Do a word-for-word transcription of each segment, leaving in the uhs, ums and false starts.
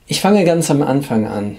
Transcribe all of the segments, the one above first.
Ich fange ganz am Anfang an.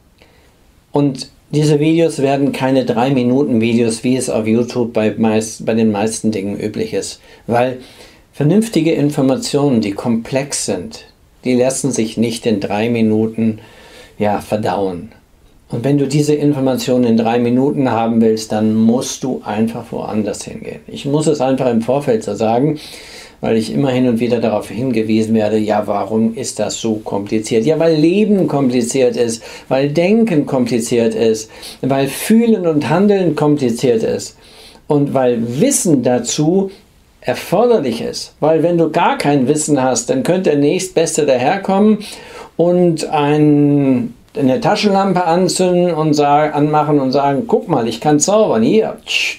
Und diese Videos werden keine drei Minuten Videos, wie es auf YouTube bei, meist, bei den meisten Dingen üblich ist. Weil vernünftige Informationen, die komplex sind, die lassen sich nicht in drei Minuten ja, verdauen. Und wenn du diese Informationen in drei Minuten haben willst, dann musst du einfach woanders hingehen. Ich muss es einfach im Vorfeld so sagen, weil ich immer hin und wieder darauf hingewiesen werde, ja, warum ist das so kompliziert? Ja, weil Leben kompliziert ist, weil Denken kompliziert ist, weil Fühlen und Handeln kompliziert ist und weil Wissen dazu erforderlich ist. Weil wenn du gar kein Wissen hast, dann könnte der Nächstbeste daherkommen und ein, eine Taschenlampe anzünden und sagen, anmachen und sagen, guck mal, ich kann zaubern, hier.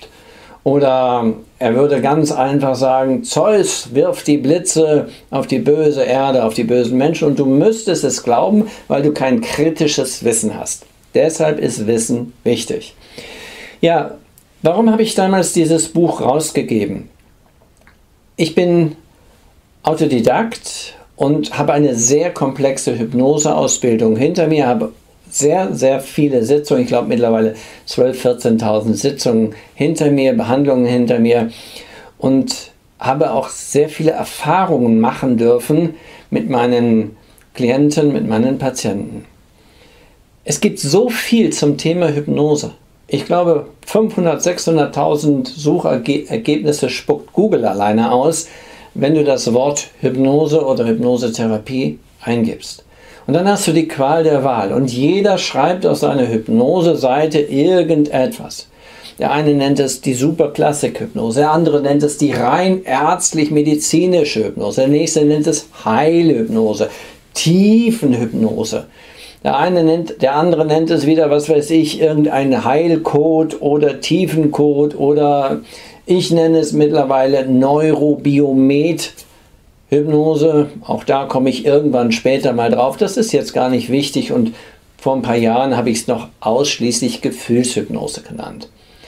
Oder er würde ganz einfach sagen, Zeus wirft die Blitze auf die böse Erde, auf die bösen Menschen und du müsstest es glauben, weil du kein kritisches Wissen hast. Deshalb ist Wissen wichtig. Ja, warum habe ich damals dieses Buch rausgegeben? Ich bin Autodidakt und habe eine sehr komplexe Hypnoseausbildung hinter mir, habe sehr, sehr viele Sitzungen, ich glaube mittlerweile zwölftausend, vierzehntausend Sitzungen hinter mir, Behandlungen hinter mir und habe auch sehr viele Erfahrungen machen dürfen mit meinen Klienten, mit meinen Patienten. Es gibt so viel zum Thema Hypnose. Ich glaube, fünfhundert, sechshunderttausend Suchergebnisse spuckt Google alleine aus, wenn du das Wort Hypnose oder Hypnosetherapie eingibst. Und dann hast du die Qual der Wahl und jeder schreibt auf seiner Hypnose-Seite irgendetwas. Der eine nennt es die Superklassik-Hypnose, der andere nennt es die rein ärztlich-medizinische Hypnose, der nächste nennt es Heilhypnose, Tiefenhypnose. Der eine nennt, der andere nennt es wieder, was weiß ich, irgendein Heilcode oder Tiefencode oder ich nenne es mittlerweile Neurobiomet. Hypnose, auch da komme ich irgendwann später mal drauf. Das ist jetzt gar nicht wichtig und vor ein paar Jahren habe ich es noch ausschließlich Gefühlshypnose genannt.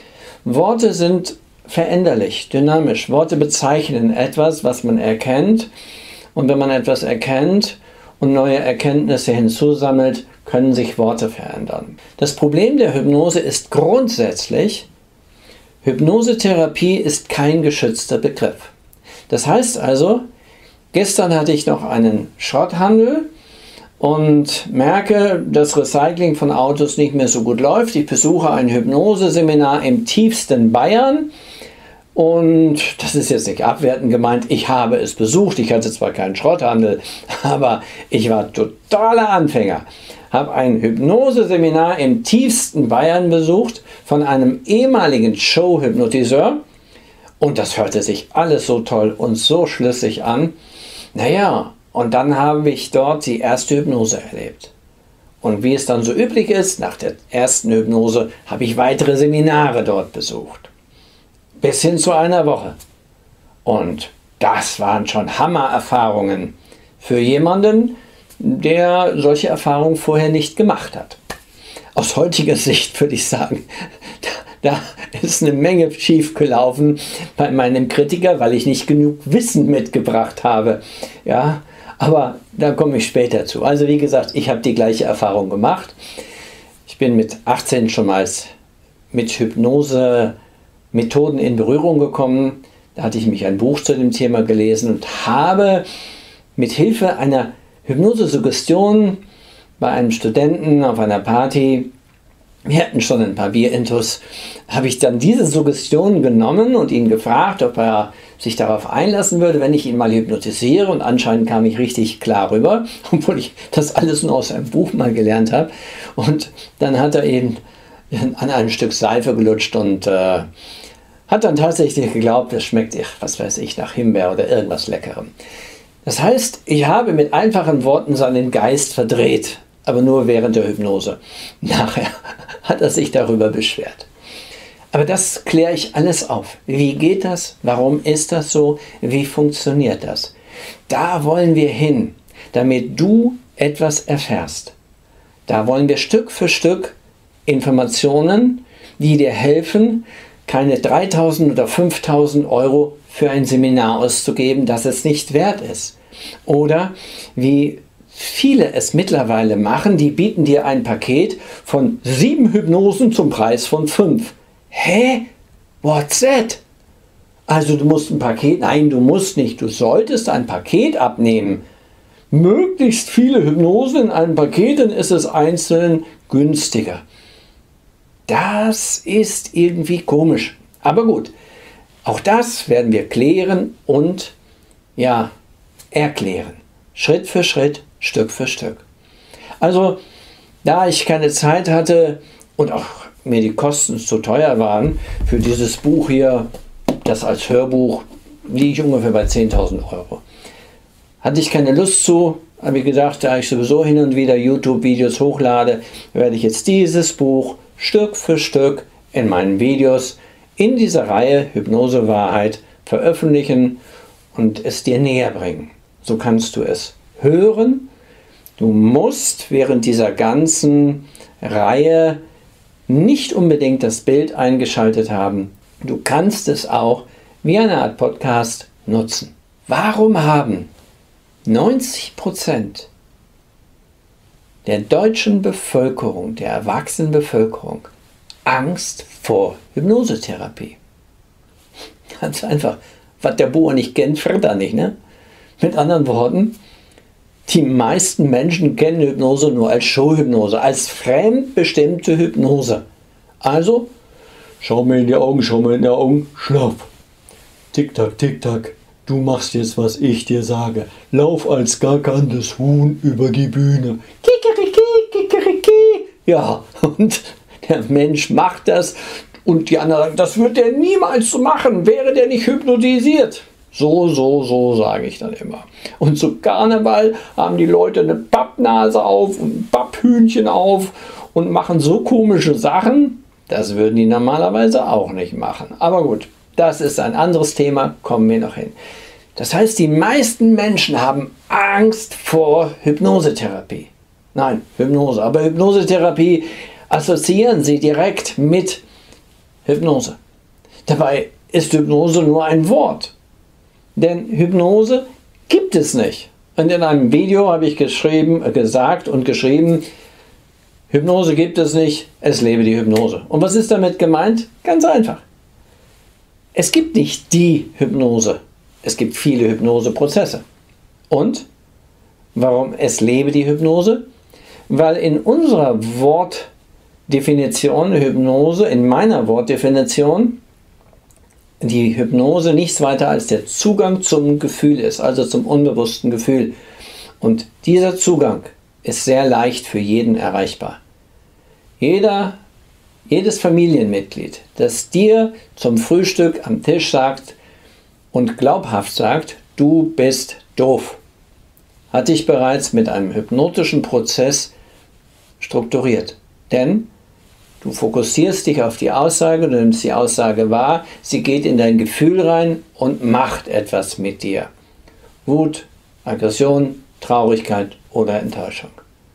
Worte sind veränderlich, dynamisch. Worte bezeichnen etwas, was man erkennt und wenn man etwas erkennt und neue Erkenntnisse hinzusammelt, können sich Worte verändern. Das Problem der Hypnose ist grundsätzlich, Hypnosetherapie ist kein geschützter Begriff. Das heißt also, gestern hatte ich noch einen Schrotthandel und merke, dass Recycling von Autos nicht mehr so gut läuft. Ich besuche ein Hypnoseseminar im tiefsten Bayern und das ist jetzt nicht abwertend gemeint, ich habe es besucht. Ich hatte zwar keinen Schrotthandel, aber ich war totaler Anfänger. Habe ein Hypnoseseminar im tiefsten Bayern besucht von einem ehemaligen Show-Hypnotiseur und das hörte sich alles so toll und so schlüssig an. Naja, und dann habe ich dort die erste Hypnose erlebt. Und wie es dann so üblich ist, nach der ersten Hypnose habe ich weitere Seminare dort besucht. Bis hin zu einer Woche. Und das waren schon Hammererfahrungen für jemanden, der solche Erfahrungen vorher nicht gemacht hat. Aus heutiger Sicht würde ich sagen, da ist eine Menge schief gelaufen bei meinem Kritiker, weil ich nicht genug Wissen mitgebracht habe. Ja, aber da komme ich später zu. Also wie gesagt, ich habe die gleiche Erfahrung gemacht. Ich bin mit achtzehn schon mal mit Hypnose-Methoden in Berührung gekommen. Da hatte ich mich ein Buch zu dem Thema gelesen und habe mit Hilfe einer Hypnose-Suggestion bei einem Studenten auf einer Party, wir hatten schon ein paar Bierintus, habe ich dann diese Suggestion genommen und ihn gefragt, ob er sich darauf einlassen würde, wenn ich ihn mal hypnotisiere. Und anscheinend kam ich richtig klar rüber, obwohl ich das alles nur aus einem Buch mal gelernt habe. Und dann hat er eben an ein Stück Seife gelutscht und äh, hat dann tatsächlich geglaubt, es schmeckt, was weiß ich, nach Himbeer oder irgendwas Leckerem. Das heißt, ich habe mit einfachen Worten seinen Geist verdreht, aber nur während der Hypnose. Nachher hat er sich darüber beschwert. Aber das kläre ich alles auf. Wie geht das? Warum ist das so? Wie funktioniert das? Da wollen wir hin, damit du etwas erfährst. Da wollen wir Stück für Stück Informationen, die dir helfen, keine dreitausend oder fünftausend Euro für ein Seminar auszugeben, das es nicht wert ist. Oder wie viele es mittlerweile machen, die bieten dir ein Paket von sieben Hypnosen zum Preis von fünf. Hä? What's that? Also du musst ein Paket, nein, du musst nicht, du solltest ein Paket abnehmen. Möglichst viele Hypnosen in einem Paket, dann ist es einzeln günstiger. Das ist irgendwie komisch. Aber gut, auch das werden wir klären und ja, erklären. Schritt für Schritt, Stück für Stück. Also, da ich keine Zeit hatte und auch mir die Kosten zu teuer waren, für dieses Buch hier, das als Hörbuch, liege ich ungefähr bei zehntausend Euro. Hatte ich keine Lust zu, habe ich gedacht, da ich sowieso hin und wieder YouTube-Videos hochlade, werde ich jetzt dieses Buch Stück für Stück in meinen Videos in dieser Reihe Hypnose Wahrheit veröffentlichen und es dir näher bringen. So kannst du es hören. Du musst während dieser ganzen Reihe nicht unbedingt das Bild eingeschaltet haben. Du kannst es auch wie eine Art Podcast nutzen. Warum haben neunzig Prozent der deutschen Bevölkerung, der erwachsenen Bevölkerung, Angst vor Hypnosetherapie? Ganz einfach. Was der Bauer nicht kennt, fritt er nicht, ne? Mit anderen Worten, die meisten Menschen kennen Hypnose nur als Showhypnose, als fremdbestimmte Hypnose. Also, schau mir in die Augen, schau mir in die Augen, schlaf. Tick-Tack, Tick-Tack, du machst jetzt, was ich dir sage. Lauf als gackerndes Huhn über die Bühne. Kikeriki, kikeriki. Ja, und der Mensch macht das und die anderen sagen, das wird der niemals so machen, wäre der nicht hypnotisiert. So, so, so sage ich dann immer. Und zu Karneval haben die Leute eine Pappnase auf und ein Papphühnchen auf und machen so komische Sachen, das würden die normalerweise auch nicht machen. Aber gut, das ist ein anderes Thema, kommen wir noch hin. Das heißt, die meisten Menschen haben Angst vor Hypnosetherapie. Nein, Hypnose. Aber Hypnosetherapie assoziieren sie direkt mit Hypnose. Dabei ist Hypnose nur ein Wort. Denn Hypnose gibt es nicht. Und in einem Video habe ich geschrieben, gesagt und geschrieben, Hypnose gibt es nicht, es lebe die Hypnose. Und was ist damit gemeint? Ganz einfach. Es gibt nicht die Hypnose. Es gibt viele Hypnoseprozesse. Und warum es lebe die Hypnose? Weil in unserer Wortdefinition Hypnose, in meiner Wortdefinition, die Hypnose nichts weiter als der Zugang zum Gefühl ist, also zum unbewussten Gefühl. Und dieser Zugang ist sehr leicht für jeden erreichbar. Jeder, jedes Familienmitglied, das dir zum Frühstück am Tisch sagt und glaubhaft sagt, du bist doof, hat dich bereits mit einem hypnotischen Prozess strukturiert. Denn du fokussierst dich auf die Aussage, du nimmst die Aussage wahr, sie geht in dein Gefühl rein und macht etwas mit dir. Wut, Aggression, Traurigkeit oder Enttäuschung.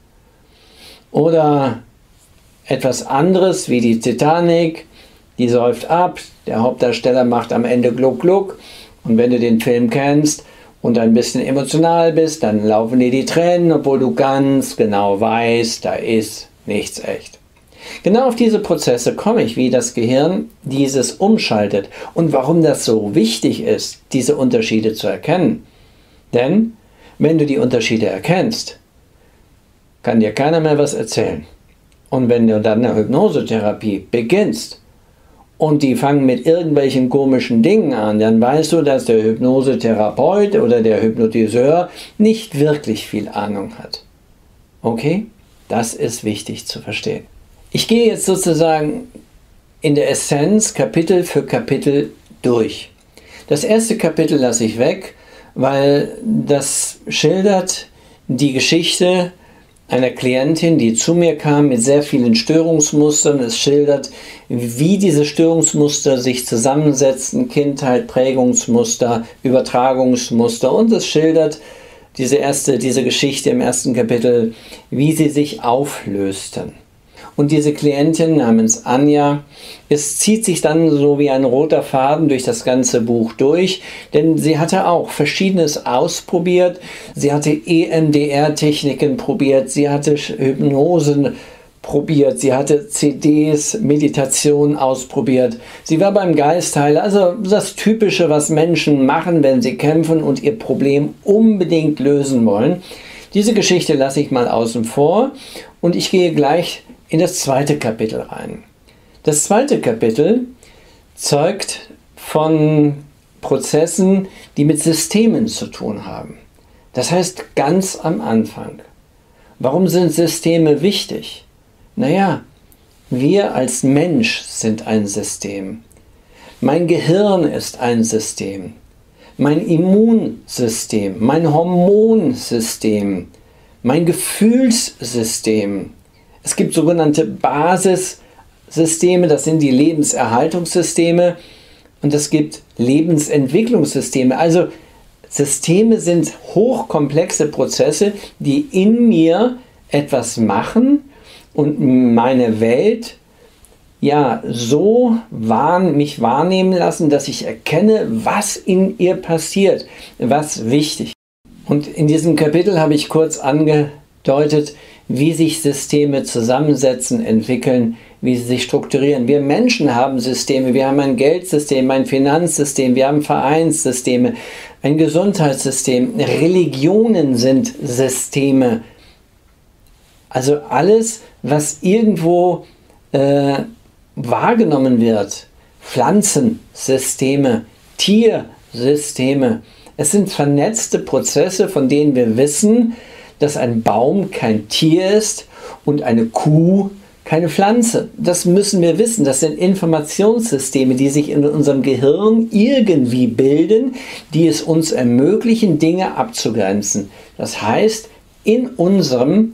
Oder etwas anderes wie die Titanic, die säuft ab, der Hauptdarsteller macht am Ende Gluck Gluck und wenn du den Film kennst und ein bisschen emotional bist, dann laufen dir die Tränen, obwohl du ganz genau weißt, da ist nichts echt. Genau auf diese Prozesse komme ich, wie das Gehirn dieses umschaltet und warum das so wichtig ist, diese Unterschiede zu erkennen. Denn wenn du die Unterschiede erkennst, kann dir keiner mehr was erzählen. Und wenn du dann eine Hypnosetherapie beginnst und die fangen mit irgendwelchen komischen Dingen an, dann weißt du, dass der Hypnosetherapeut oder der Hypnotiseur nicht wirklich viel Ahnung hat. Okay? Das ist wichtig zu verstehen. Ich gehe jetzt sozusagen in der Essenz Kapitel für Kapitel durch. Das erste Kapitel lasse ich weg, weil das schildert die Geschichte einer Klientin, die zu mir kam mit sehr vielen Störungsmustern. Es schildert, wie diese Störungsmuster sich zusammensetzen, Kindheit, Prägungsmuster, Übertragungsmuster, und es schildert diese erste, diese Geschichte im ersten Kapitel, wie sie sich auflösten. Und diese Klientin namens Anja, es zieht sich dann so wie ein roter Faden durch das ganze Buch durch, denn sie hatte auch Verschiedenes ausprobiert. Sie hatte E M D R-Techniken probiert, sie hatte Hypnosen probiert, sie hatte C Ds, Meditation ausprobiert. Sie war beim Geistheiler, also das Typische, was Menschen machen, wenn sie kämpfen und ihr Problem unbedingt lösen wollen. Diese Geschichte lasse ich mal außen vor und ich gehe gleich in das zweite Kapitel rein. Das zweite Kapitel zeugt von Prozessen, die mit Systemen zu tun haben. Das heißt ganz am Anfang. Warum sind Systeme wichtig? Naja, wir als Mensch sind ein System. Mein Gehirn ist ein System. Mein Immunsystem, mein Hormonsystem, mein Gefühlssystem. Es gibt sogenannte Basissysteme, das sind die Lebenserhaltungssysteme, und es gibt Lebensentwicklungssysteme. Also Systeme sind hochkomplexe Prozesse, die in mir etwas machen und meine Welt ja so wahr, mich wahrnehmen lassen, dass ich erkenne, was in ihr passiert, was wichtig ist. Und in diesem Kapitel habe ich kurz angedeutet, wie sich Systeme zusammensetzen, entwickeln, wie sie sich strukturieren. Wir Menschen haben Systeme, wir haben ein Geldsystem, ein Finanzsystem, wir haben Vereinssysteme, ein Gesundheitssystem, Religionen sind Systeme. Also alles, was irgendwo äh, wahrgenommen wird, Pflanzensysteme, Tiersysteme, es sind vernetzte Prozesse, von denen wir wissen, dass ein Baum kein Tier ist und eine Kuh keine Pflanze. Das müssen wir wissen. Das sind Informationssysteme, die sich in unserem Gehirn irgendwie bilden, die es uns ermöglichen, Dinge abzugrenzen. Das heißt, in unserem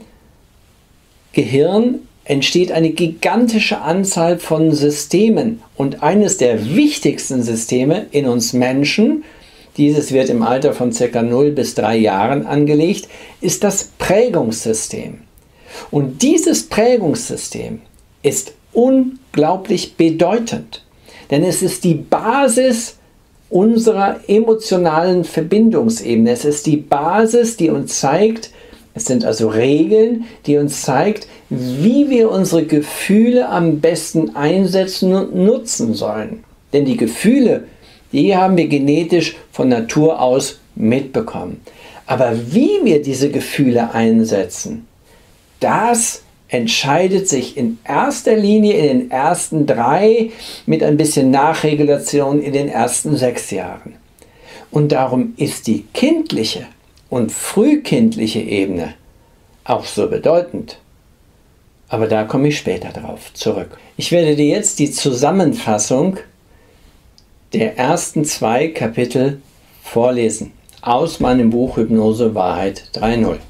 Gehirn entsteht eine gigantische Anzahl von Systemen. Und eines der wichtigsten Systeme in uns Menschen, dieses wird im Alter von ca. null bis drei Jahren angelegt, ist das Prägungssystem. Und dieses Prägungssystem ist unglaublich bedeutend, denn es ist die Basis unserer emotionalen Verbindungsebene. Es ist die Basis, die uns zeigt, es sind also Regeln, die uns zeigt, wie wir unsere Gefühle am besten einsetzen und nutzen sollen. Denn die Gefühle, die haben wir genetisch von Natur aus mitbekommen. Aber wie wir diese Gefühle einsetzen, das entscheidet sich in erster Linie in den ersten drei, mit ein bisschen Nachregulation in den ersten sechs Jahren. Und darum ist die kindliche und frühkindliche Ebene auch so bedeutend. Aber da komme ich später darauf zurück. Ich werde dir jetzt die Zusammenfassung der ersten zwei Kapitel vorlesen aus meinem Buch Hypnose Wahrheit drei Punkt null.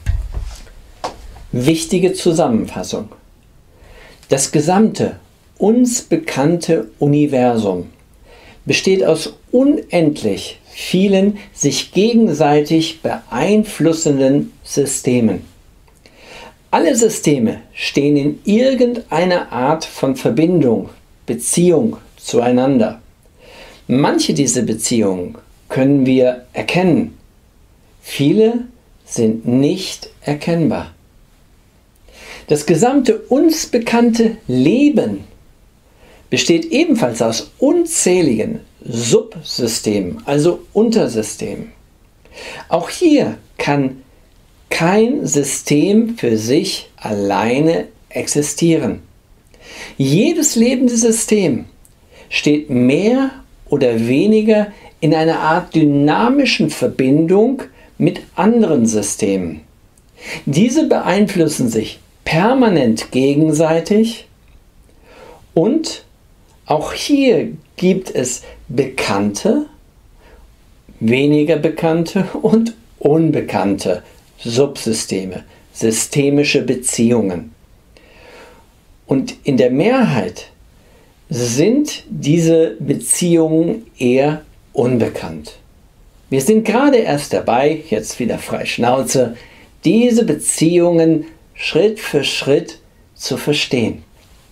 Wichtige Zusammenfassung. Das gesamte uns bekannte Universum besteht aus unendlich vielen sich gegenseitig beeinflussenden Systemen. Alle Systeme stehen in irgendeiner Art von Verbindung, Beziehung zueinander. Manche dieser Beziehungen können wir erkennen, viele sind nicht erkennbar. Das gesamte uns bekannte Leben besteht ebenfalls aus unzähligen Subsystemen, also Untersystemen. Auch hier kann kein System für sich alleine existieren. Jedes lebende System steht mehr oder weniger in einer Art dynamischen Verbindung mit anderen Systemen. Diese beeinflussen sich permanent gegenseitig und auch hier gibt es bekannte, weniger bekannte und unbekannte Subsysteme, systemische Beziehungen. Und in der Mehrheit sind diese Beziehungen eher unbekannt. Wir sind gerade erst dabei, jetzt wieder frei Schnauze, diese Beziehungen Schritt für Schritt zu verstehen.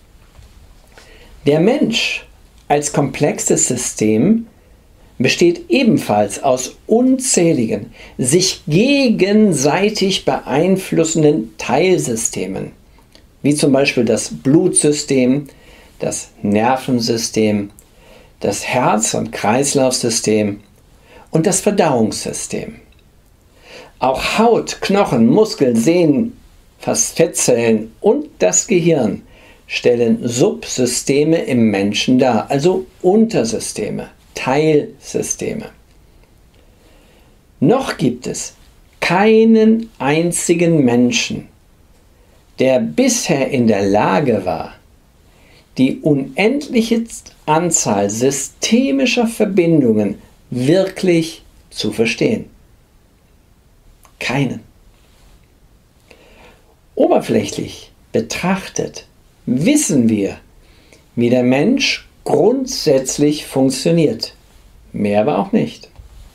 Der Mensch als komplexes System besteht ebenfalls aus unzähligen, sich gegenseitig beeinflussenden Teilsystemen, wie zum Beispiel das Blutsystem, das Nervensystem, das Herz- und Kreislaufsystem und das Verdauungssystem. Auch Haut, Knochen, Muskeln, Sehnen, Fettzellen und das Gehirn stellen Subsysteme im Menschen dar, also Untersysteme, Teilsysteme. Noch gibt es keinen einzigen Menschen, der bisher in der Lage war, die unendliche Anzahl systemischer Verbindungen wirklich zu verstehen. Keinen. Oberflächlich betrachtet wissen wir, wie der Mensch grundsätzlich funktioniert. Mehr aber auch nicht.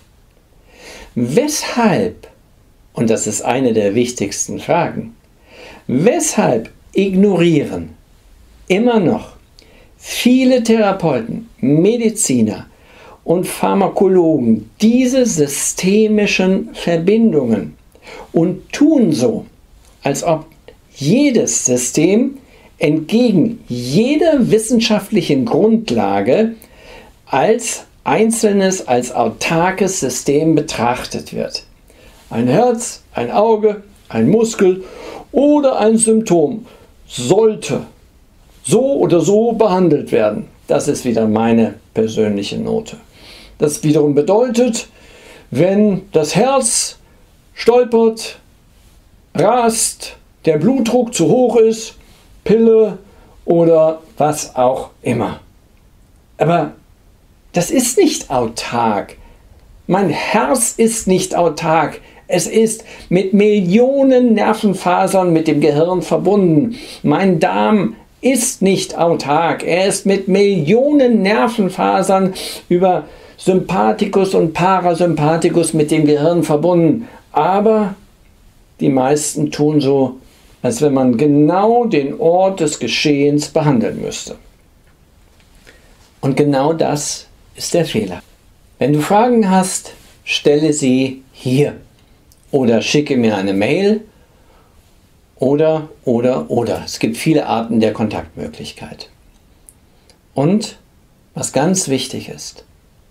Weshalb, und das ist eine der wichtigsten Fragen, weshalb ignorieren immer noch viele Therapeuten, Mediziner und Pharmakologen diese systemischen Verbindungen und tun so, als ob jedes System entgegen jeder wissenschaftlichen Grundlage als einzelnes, als autarkes System betrachtet wird. Ein Herz, ein Auge, ein Muskel oder ein Symptom sollte so oder so behandelt werden. Das ist wieder meine persönliche Note. Das wiederum bedeutet, wenn das Herz stolpert, rast, der Blutdruck zu hoch ist, Pille oder was auch immer. Aber das ist nicht autark. Mein Herz ist nicht autark. Es ist mit Millionen Nervenfasern mit dem Gehirn verbunden. Mein Darm ist nicht autark. Er ist mit Millionen Nervenfasern über Sympathikus und Parasympathikus mit dem Gehirn verbunden. Aber die meisten tun so, als wenn man genau den Ort des Geschehens behandeln müsste. Und genau das ist der Fehler. Wenn du Fragen hast, stelle sie hier oder schicke mir eine Mail oder, oder, oder. Es gibt viele Arten der Kontaktmöglichkeit. Und was ganz wichtig ist,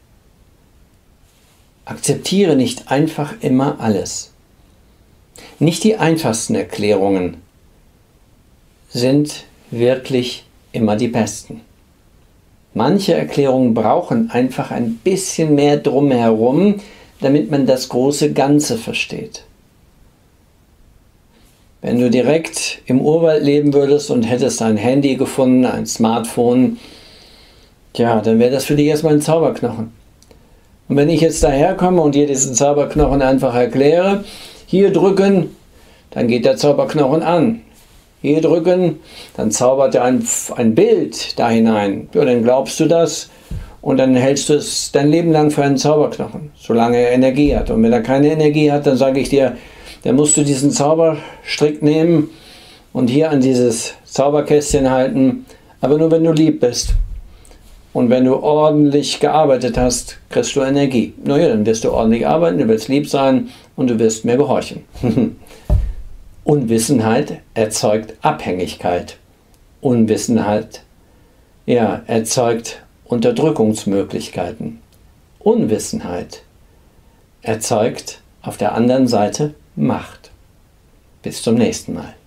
akzeptiere nicht einfach immer alles. Nicht die einfachsten Erklärungen sind wirklich immer die besten. Manche Erklärungen brauchen einfach ein bisschen mehr drumherum, damit man das große Ganze versteht. Wenn du direkt im Urwald leben würdest und hättest ein Handy gefunden, ein Smartphone, ja, dann wäre das für dich erstmal ein Zauberknochen. Und wenn ich jetzt daherkomme und dir diesen Zauberknochen einfach erkläre, hier drücken, dann geht der Zauberknochen an. Hier drücken, dann zaubert er ein, ein Bild da hinein. Ja, dann glaubst du das und dann hältst du es dein Leben lang für einen Zauberknochen, solange er Energie hat. Und wenn er keine Energie hat, dann sage ich dir, dann musst du diesen Zauberstrick nehmen und hier an dieses Zauberkästchen halten, aber nur wenn du lieb bist. Und wenn du ordentlich gearbeitet hast, kriegst du Energie. Naja, dann wirst du ordentlich arbeiten, du wirst lieb sein und du wirst mir gehorchen. Unwissenheit erzeugt Abhängigkeit. Unwissenheit, ja, erzeugt Unterdrückungsmöglichkeiten. Unwissenheit erzeugt auf der anderen Seite Macht. Bis zum nächsten Mal.